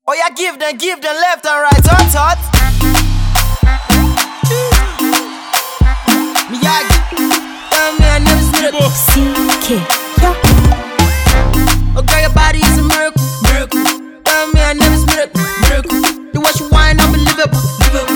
Oh yeah, give them left and right, hot. Miyagi, tell me I never seen it. CK, Okay, your body is a miracle. Tell me I never seen it. The way you whine, unbelievable.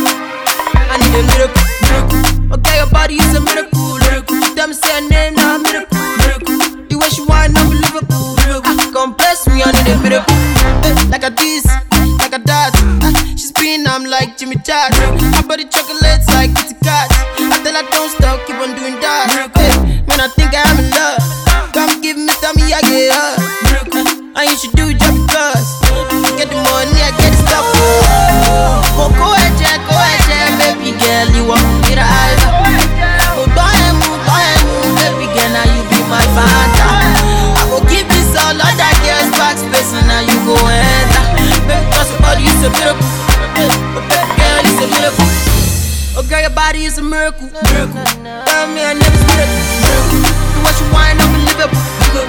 I need a miracle. Okay, your body is a miracle. Tell me say her name, now a miracle. The way she whine, unbelievable. Come bless me, I need a miracle. Like a this, like a that. She spin, I'm like Jimmy Chad. Her body chocolates like Kitty Kat. I tell her don't stop, keep on doing that. Man, I think I am in love. Come give me, tell me I get her. And you should do it just because. Get the money, I get the stuff. Oh, go ahead, baby girl, you want me to hide. Oh, go ahead, baby girl, now you be my father. I go give this all other girls back space, and now you go enter. Baby, cause your body is a miracle. Oh, baby girl, it's a miracle. Oh, girl, your body is a miracle. Tell me I never seen it. The way you whine, unbelievable.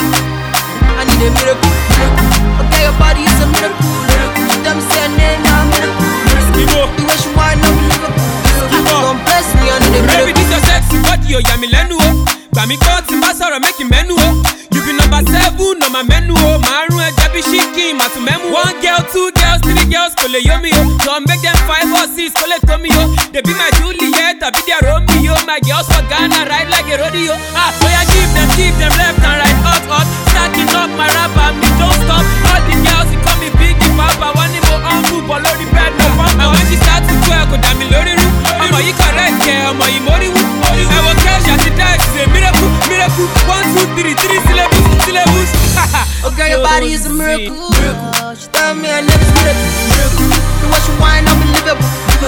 I need a miracle. Okay, your body is a miracle. Tell me say her name, now a miracle. The way she whine, unbelievable. Don't bless me, I need a miracle. Baby, this your sexy body, oh, yeah, me lenu, oh. Bami God, Simba, sorrow, make him menu, oh. You be number 7 on my menu, oh. Maru and Jabi Shiki, Matu Memu. 1 girl, 2 girls, 3 girls, Kole Yomi, oh. Don't make them 5 or 6, Kole Tomi, oh. They be my Juliet, I be their Romeo. My girls for Ghana, ride like a rodeo. Oh yeah, give them left and right, hot. Stacking up my rapper, me don't stop. All the girls, they call me Biggie Papa. One name on move, below the bed, no pump. And when she start to twerk, go down me lorry room. I'm a correct, yeah, I'm a mori woo. I will cash at the die, she's a miracle. 1, 2, 3, 3 syllables. Oh girl, your body is a miracle. She tell me I never seen it. The way she whine, unbelievable.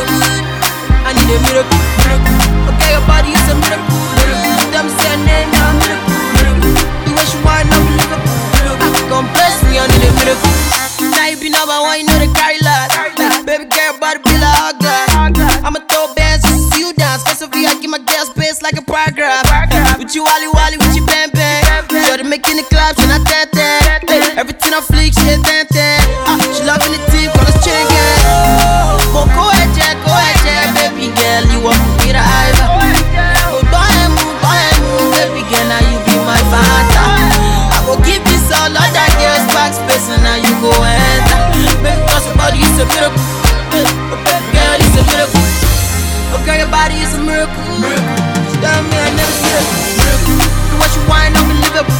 I need a miracle. Okay, your body is a miracle. Tell me say her name, now a miracle. The way she whine, unbelievable. Come bless me, I need a miracle. Now you be number 1, you know the carry lot. Baby girl, body be like hot glass. I'ma throw bands just to see you dance. Cause of I give my girl space like a paragraph. With you wally, with you bang. Shorty making the clap, she not that. Everything I flick, she hit that. She loving the team, call us chicken. Go ahead, baby girl, you want me to hide. Oh, go ahead, baby girl, now you be my father. I go give this all other girls back space, and now you go enter. Baby, cause your body is a miracle. Oh, baby girl, it's a miracle. Oh, girl, your body is a miracle. She tell me I never seen it. The way she whine, unbelievable.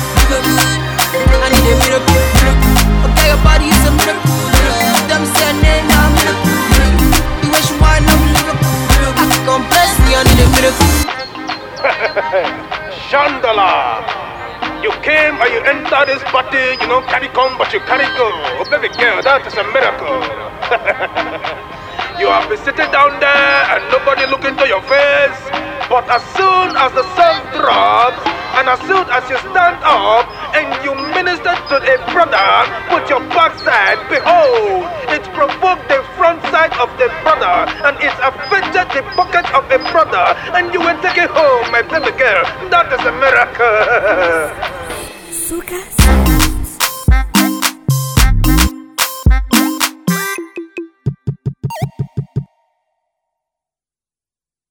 I need a miracle. Okay, your body is a miracle. Tell me say her name, now a miracle. The way she whine, unbelievable. Come bless me, I need a miracle. Chandala, you came and you entered this party, you don't carry come but you carry go. Oh baby girl, that is a miracle. You have been sitting down there and nobody look into your face. But as soon as the sun drops, and as soon as you stand up and you minister to a brother with your backside, behold, it provoked the front side of the brother, and it affected the pocket of a brother, and you will take it home, my baby girl. That is a miracle.